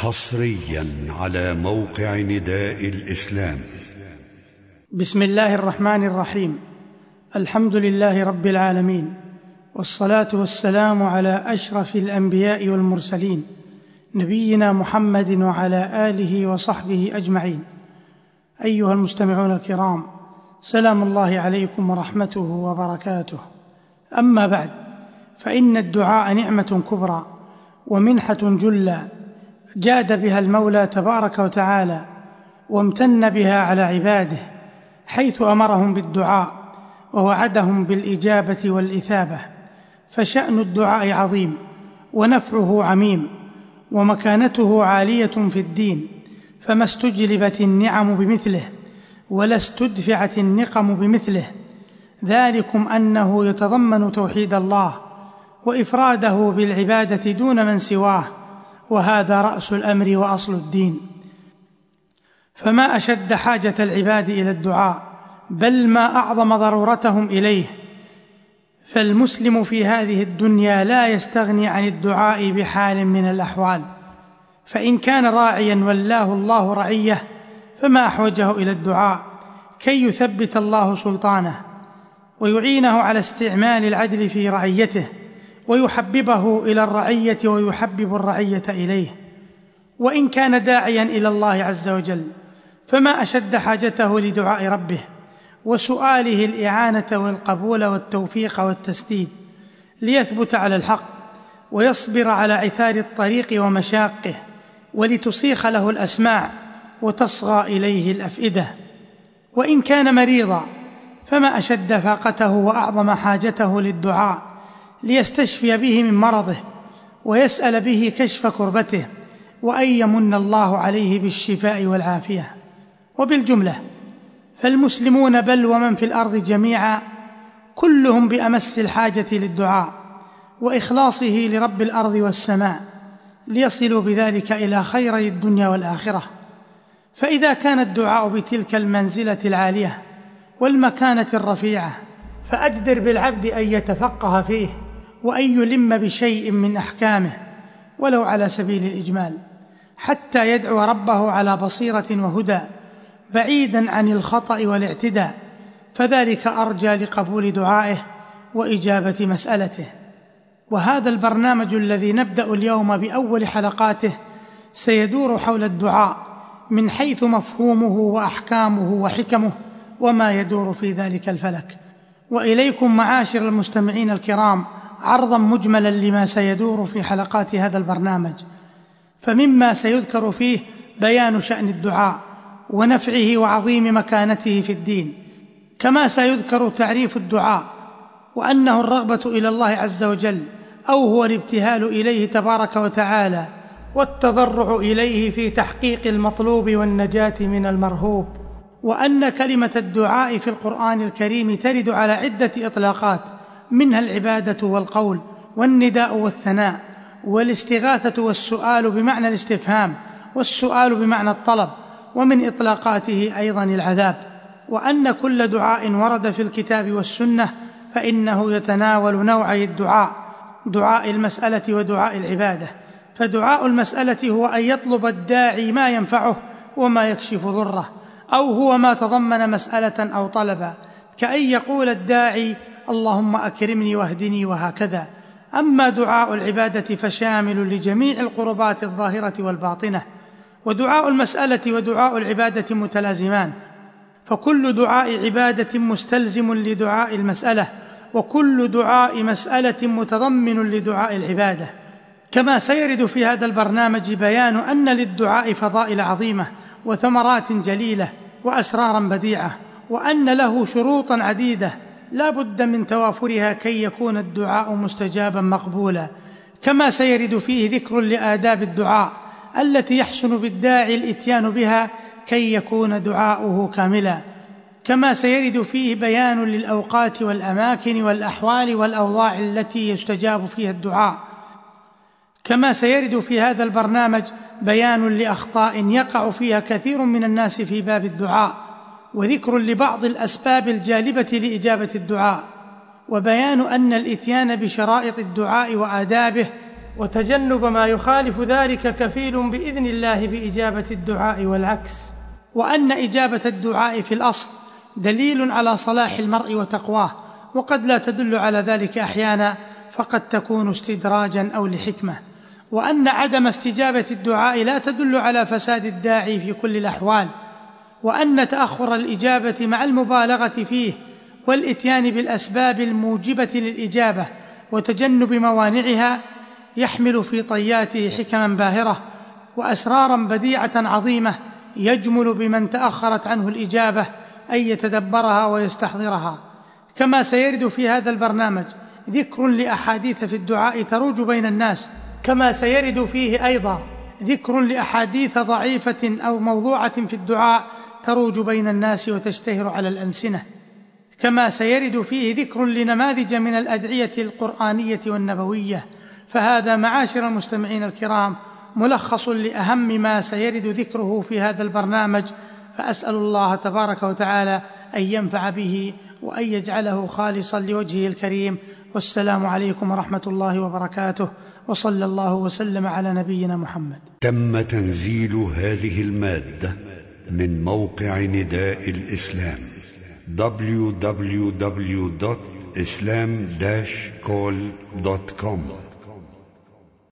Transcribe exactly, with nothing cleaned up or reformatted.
حصريا على موقع نداء الإسلام. بسم الله الرحمن الرحيم. الحمد لله رب العالمين، والصلاة والسلام على أشرف الأنبياء والمرسلين، نبينا محمد وعلى آله وصحبه أجمعين. أيها المستمعون الكرام، سلام الله عليكم ورحمته وبركاته. أما بعد، فإن الدعاء نعمة كبرى ومنحة جلى جاد بها المولى تبارك وتعالى وامتن بها على عباده، حيث أمرهم بالدعاء ووعدهم بالإجابة والإثابة. فشأن الدعاء عظيم ونفعه عميم ومكانته عالية في الدين، فما استجلبت النعم بمثله ولا استدفعت النقم بمثله. ذلكم أنه يتضمن توحيد الله وإفراده بالعبادة دون من سواه، وهذا رأس الأمر وأصل الدين. فما أشد حاجة العباد إلى الدعاء، بل ما أعظم ضرورتهم إليه. فالمسلم في هذه الدنيا لا يستغني عن الدعاء بحال من الأحوال، فإن كان راعيا ولاه الله رعيه، فما أحوجه إلى الدعاء كي يثبت الله سلطانه ويعينه على استعمال العدل في رعيته، ويحببه إلى الرعية ويحبب الرعية إليه. وإن كان داعيا إلى الله عز وجل، فما أشد حاجته لدعاء ربه وسؤاله الإعانة والقبول والتوفيق والتسديد، ليثبت على الحق ويصبر على عثار الطريق ومشاقه، ولتصيخ له الأسماع وتصغى إليه الأفئدة. وإن كان مريضا، فما أشد فاقته وأعظم حاجته للدعاء، ليستشفي به من مرضه ويسأل به كشف كربته، وأن يمن الله عليه بالشفاء والعافية. وبالجملة فالمسلمون بل ومن في الأرض جميعا كلهم بأمس الحاجة للدعاء وإخلاصه لرب الأرض والسماء، ليصلوا بذلك إلى خيري الدنيا والآخرة. فإذا كان الدعاء بتلك المنزلة العالية والمكانة الرفيعة، فأجدر بالعبد أن يتفقه فيه وأن يلم بشيء من أحكامه ولو على سبيل الإجمال، حتى يدعو ربه على بصيرة وهدى، بعيدا عن الخطأ والاعتداء، فذلك أرجى لقبول دعائه وإجابة مسألته. وهذا البرنامج الذي نبدأ اليوم بأول حلقاته سيدور حول الدعاء من حيث مفهومه وأحكامه وحكمه وما يدور في ذلك الفلك. وإليكم معاشر المستمعين الكرام عرضا مجملا لما سيدور في حلقات هذا البرنامج. فمما سيذكر فيه بيان شأن الدعاء ونفعه وعظيم مكانته في الدين، كما سيذكر تعريف الدعاء، وأنه الرغبة إلى الله عز وجل، أو هو الابتهال إليه تبارك وتعالى والتضرع إليه في تحقيق المطلوب والنجاة من المرهوب. وأن كلمة الدعاء في القرآن الكريم ترد على عدة إطلاقات، منها العبادة والقول والنداء والثناء والاستغاثة والسؤال بمعنى الاستفهام والسؤال بمعنى الطلب، ومن إطلاقاته أيضا العذاب. وأن كل دعاء ورد في الكتاب والسنة فإنه يتناول نوعي الدعاء، دعاء المسألة ودعاء العبادة. فدعاء المسألة هو أن يطلب الداعي ما ينفعه وما يكشف ضره، أو هو ما تضمن مسألة أو طلبا، كأن يقول الداعي اللهم أكرمني واهدني وهكذا. أما دعاء العبادة فشامل لجميع القربات الظاهرة والباطنة. ودعاء المسألة ودعاء العبادة متلازمان، فكل دعاء عبادة مستلزم لدعاء المسألة، وكل دعاء مسألة متضمن لدعاء العبادة. كما سيرد في هذا البرنامج بيان أن للدعاء فضائل عظيمة وثمرات جليلة وأسرارا بديعة، وأن له شروطا عديدة لا بد من توافرها كي يكون الدعاء مستجابا مقبولا. كما سيرد فيه ذكر لآداب الدعاء التي يحسن بالداعي الإتيان بها كي يكون دعاؤه كاملا. كما سيرد فيه بيان للأوقات والأماكن والأحوال والأوضاع التي يستجاب فيها الدعاء. كما سيرد في هذا البرنامج بيان لأخطاء يقع فيها كثير من الناس في باب الدعاء، وذكر لبعض الأسباب الجالبة لإجابة الدعاء، وبيان أن الإتيان بشرائط الدعاء وآدابه وتجنب ما يخالف ذلك كفيل بإذن الله بإجابة الدعاء والعكس، وأن إجابة الدعاء في الأصل دليل على صلاح المرء وتقواه، وقد لا تدل على ذلك أحيانا، فقد تكون استدراجا أو لحكمة، وأن عدم استجابة الدعاء لا تدل على فساد الداعي في كل الأحوال، وأن تأخر الإجابة مع المبالغة فيه والإتيان بالأسباب الموجبة للإجابة وتجنب موانعها يحمل في طياته حكما باهرة وأسرارا بديعة عظيمة، يجمل بمن تأخرت عنه الإجابة أن يتدبرها ويستحضرها. كما سيرد في هذا البرنامج ذكر لأحاديث في الدعاء تروج بين الناس، كما سيرد فيه أيضا ذكر لأحاديث ضعيفة أو موضوعة في الدعاء تروج بين الناس وتشتهر على الألسنة، كما سيرد فيه ذكر لنماذج من الأدعية القرآنية والنبوية. فهذا معاشر المستمعين الكرام ملخص لأهم ما سيرد ذكره في هذا البرنامج، فأسأل الله تبارك وتعالى أن ينفع به وأن يجعله خالصا لوجهه الكريم. والسلام عليكم ورحمة الله وبركاته، وصلى الله وسلم على نبينا محمد. تم تنزيل هذه المادة من موقع نداء الإسلام دبليو دبليو دبليو دوت إسلام داش كول دوت كوم.